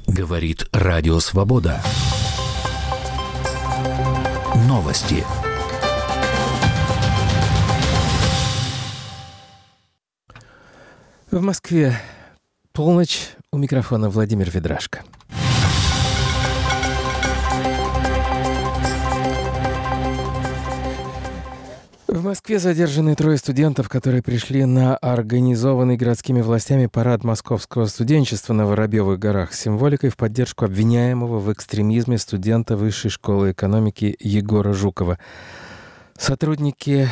Говорит Радио Свобода. Новости. В Москве полночь. У микрофона Владимир Ведрашко. В Москве задержаны 3 студентов, которые пришли на организованный городскими властями парад московского студенчества на Воробьевых горах с символикой в поддержку обвиняемого в экстремизме студента Высшей школы экономики Егора Жукова. Сотрудники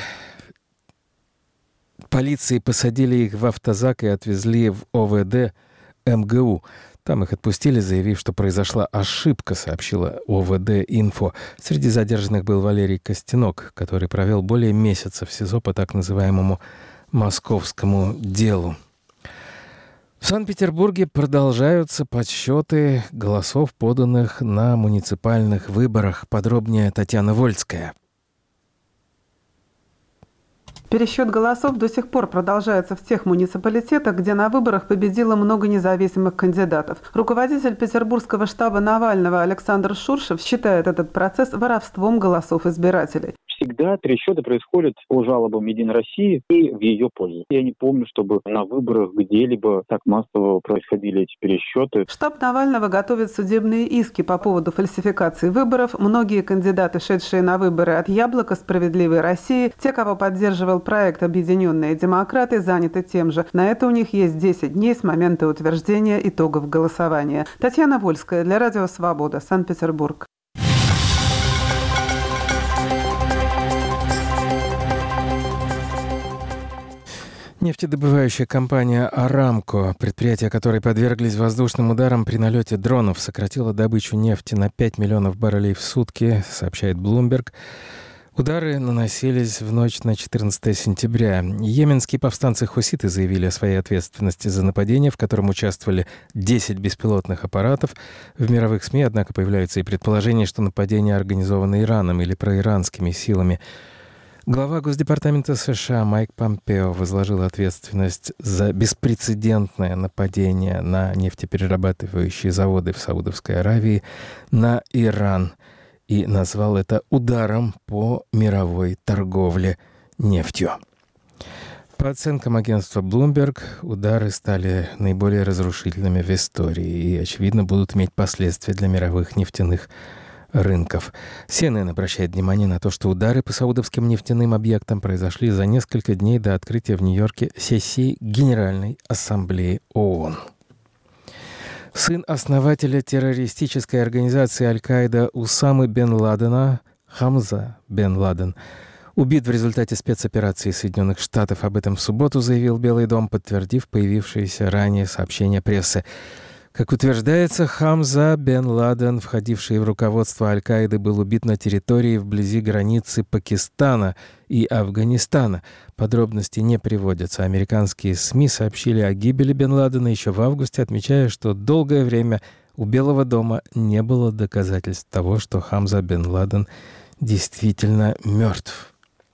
полиции посадили их в автозак и отвезли в ОВД МГУ. Там их отпустили, заявив, что произошла ошибка, сообщила ОВД-Инфо. Среди задержанных был Валерий Костенок, который провел более месяца в СИЗО по так называемому московскому делу. В Санкт-Петербурге продолжаются подсчеты голосов, поданных на муниципальных выборах. Подробнее Татьяна Вольская. Пересчет голосов до сих пор продолжается в тех муниципалитетах, где на выборах победило много независимых кандидатов. Руководитель петербургского штаба Навального Александр Шуршев считает этот процесс воровством голосов избирателей. Всегда пересчеты происходят по жалобам «Единой России» и в ее пользу. Я не помню, чтобы на выборах где-либо так массово происходили эти пересчеты. Штаб Навального готовит судебные иски по поводу фальсификации выборов. Многие кандидаты, шедшие на выборы от «Яблока», «Справедливой России», те, кого поддерживал проект «Объединенные демократы», заняты тем же. На это у них есть 10 дней с момента утверждения итогов голосования. Татьяна Вольская для Радио Свобода, Санкт-Петербург. Нефтедобывающая компания «Арамко», предприятие которой подверглись воздушным ударам при налете дронов, сократило добычу нефти на 5 миллионов баррелей в сутки, сообщает Bloomberg. Удары наносились в ночь на 14 сентября. Йеменские повстанцы-хуситы заявили о своей ответственности за нападение, в котором участвовали 10 беспилотных аппаратов. В мировых СМИ, однако, появляются и предположения, что нападение организовано Ираном или проиранскими силами. Глава Госдепартамента США Майк Помпео возложил ответственность за беспрецедентное нападение на нефтеперерабатывающие заводы в Саудовской Аравии на Иран и назвал это ударом по мировой торговле нефтью. По оценкам агентства Bloomberg, удары стали наиболее разрушительными в истории и, очевидно, будут иметь последствия для мировых нефтяных рынков. CNN обращает внимание на то, что удары по саудовским нефтяным объектам произошли за несколько дней до открытия в Нью-Йорке сессии Генеральной Ассамблеи ООН. Сын основателя террористической организации Аль-Каида Усамы бен Ладена, Хамза бен Ладен, убит в результате спецоперации Соединенных Штатов. Об этом в субботу заявил Белый дом, подтвердив появившиеся ранее сообщения прессы. Как утверждается, Хамза бен Ладен, входивший в руководство Аль-Каиды, был убит на территории вблизи границы Пакистана и Афганистана. Подробности не приводятся. Американские СМИ сообщили о гибели бен Ладена еще в августе, отмечая, что долгое время у Белого дома не было доказательств того, что Хамза бен Ладен действительно мертв.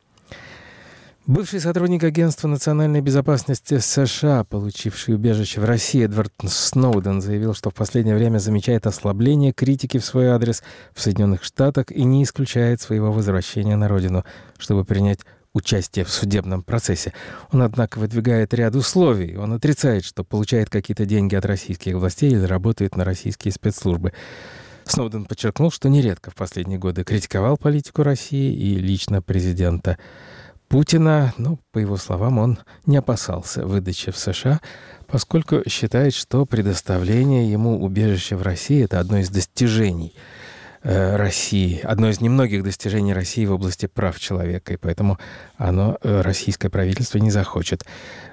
Бывший сотрудник Агентства национальной безопасности США, получивший убежище в России, Эдвард Сноуден, заявил, что в последнее время замечает ослабление критики в свой адрес в Соединенных Штатах и не исключает своего возвращения на родину, чтобы принять участие в судебном процессе. Он, однако, выдвигает ряд условий. Он отрицает, что получает какие-то деньги от российских властей или работает на российские спецслужбы. Сноуден подчеркнул, что нередко в последние годы критиковал политику России и лично президента Путина, но, по его словам, он не опасался выдачи в США, поскольку считает, что предоставление ему убежища в России – это одно из достижений России, одно из немногих достижений России в области прав человека, и поэтому российское правительство не захочет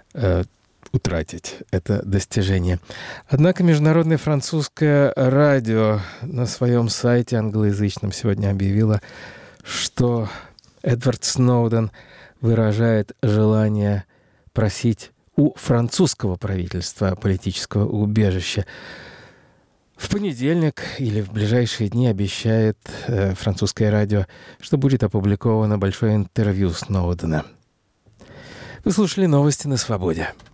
утратить это достижение. Однако Международное французское радио на своем сайте англоязычном сегодня объявило, что Эдвард Сноуден выражает желание просить у французского правительства политического убежища. В понедельник или в ближайшие дни обещает французское радио, что будет опубликовано большое интервью Сноудена. Вы слушали новости на Свободе.